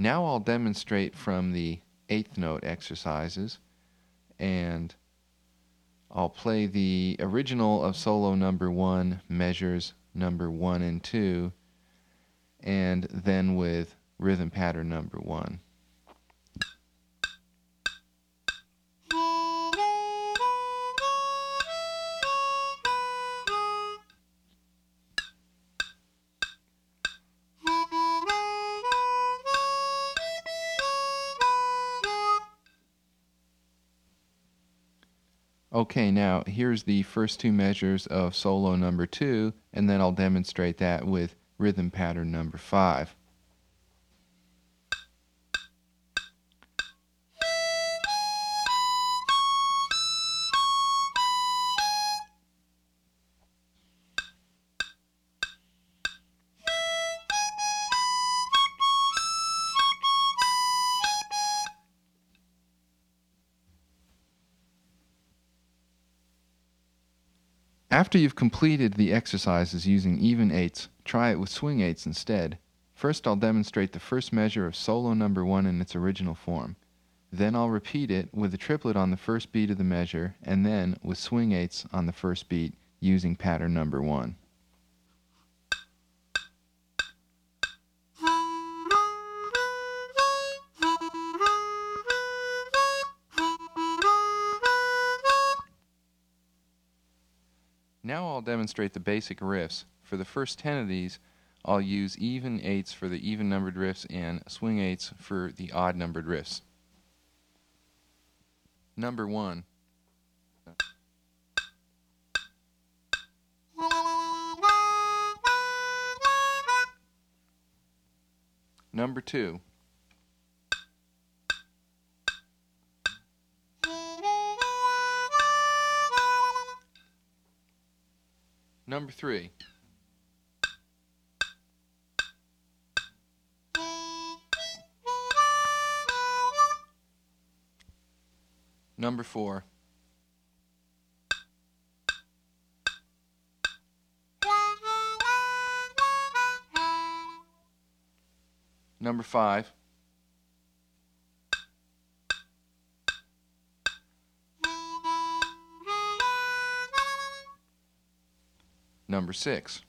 Now I'll demonstrate from the eighth note exercises, and I'll play the original of solo number 1, measures number 1 and 2, and then with rhythm pattern number 1. Okay, now here's the first two measures of solo number 2, and then I'll demonstrate that with rhythm pattern number 5. After you've completed the exercises using even eights, try it with swing eights instead. First I'll demonstrate the first measure of solo number 1 in its original form. Then I'll repeat it with a triplet on the first beat of the measure, and then with swing eights on the first beat using pattern number 1. Now I'll demonstrate the basic riffs. For the first 10 of these, I'll use even eights for the even numbered riffs and swing eights for the odd numbered riffs. Number 1. Number 2. Number 3. Number 4. Number 5. Number 6.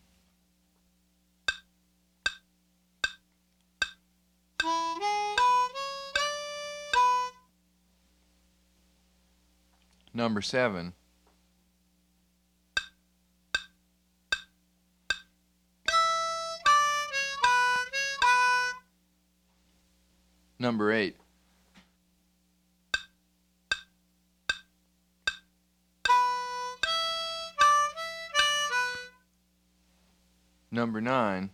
Number 7. Number 8. Number 9.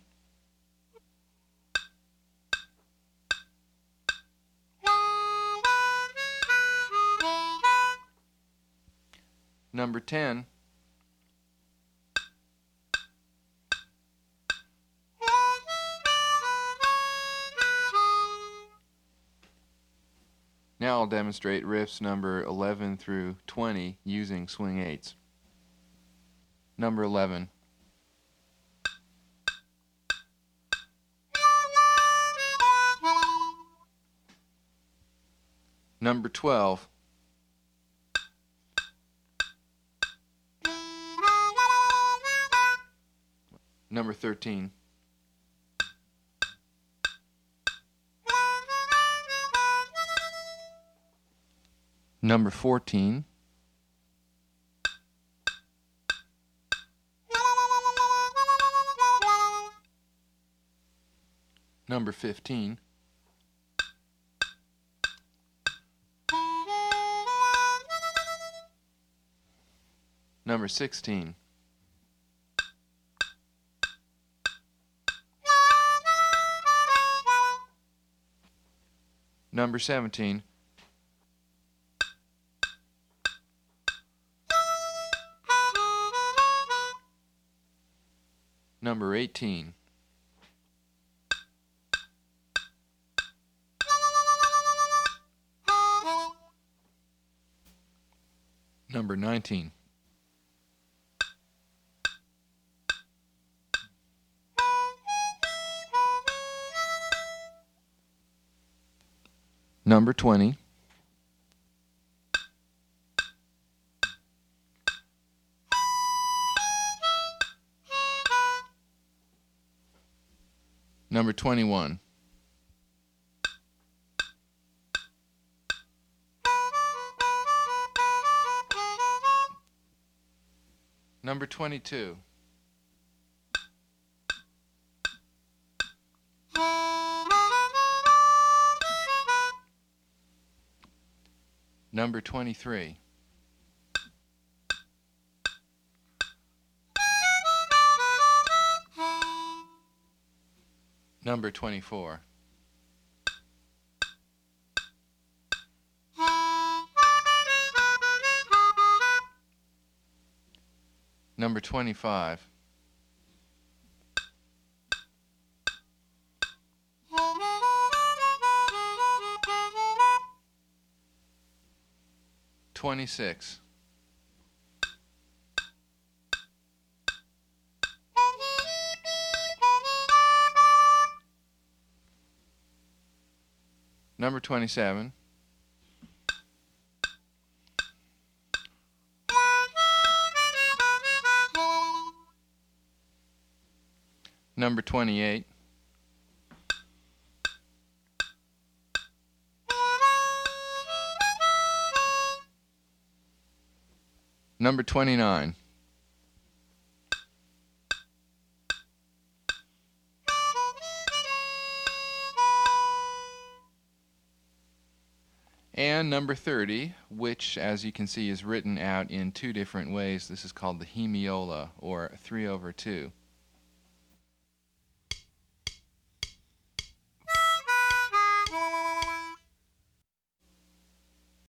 Number 10. Now I'll demonstrate riffs number 11 through 20 using swing eights. Number 11. Number 12. Number 13. Number 14. Number 15. Number 16. Number 17. Number 18. Number 19. Number 20. Number 21. Number 22. Number 23. Number 24. Number 25. $26. Number 27. Number 28. Number 29. And number 30, which, as you can see, is written out in two different ways. This is called the hemiola, or 3/2.